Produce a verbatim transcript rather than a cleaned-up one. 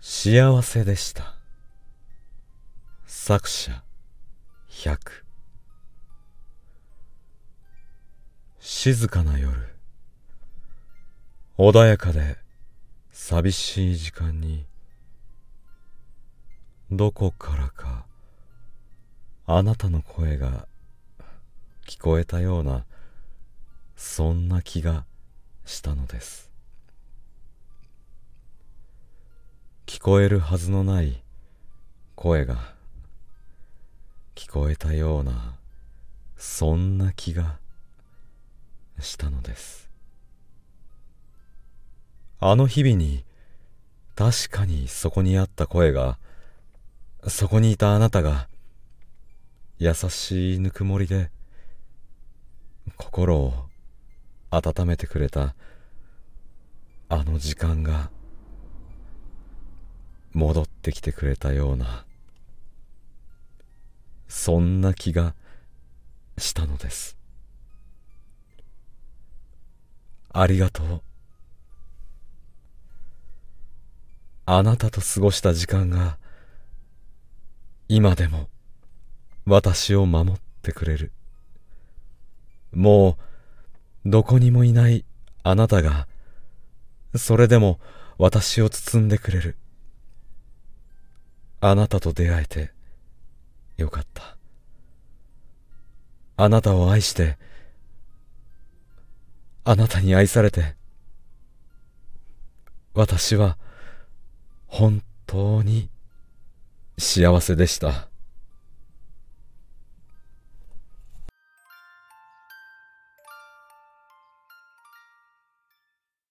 幸せでした。作者ひゃく。静かな夜、穏やかで寂しい時間に、どこからかあなたの声が聞こえたような、そんな気がしたのです。聞こえるはずのない声が聞こえたような、そんな気がしたのです。あの日々に確かにそこにあった声が、そこにいたあなたが優しいぬくもりで心を温めてくれたあの時間が戻ってきてくれたような、そんな気がしたのです。ありがとう。あなたと過ごした時間が今でも私を守ってくれる。もうどこにもいないあなたがそれでも私を包んでくれる。あなたと出会えてよかった。あなたを愛して、あなたに愛されて、私は本当に幸せでした。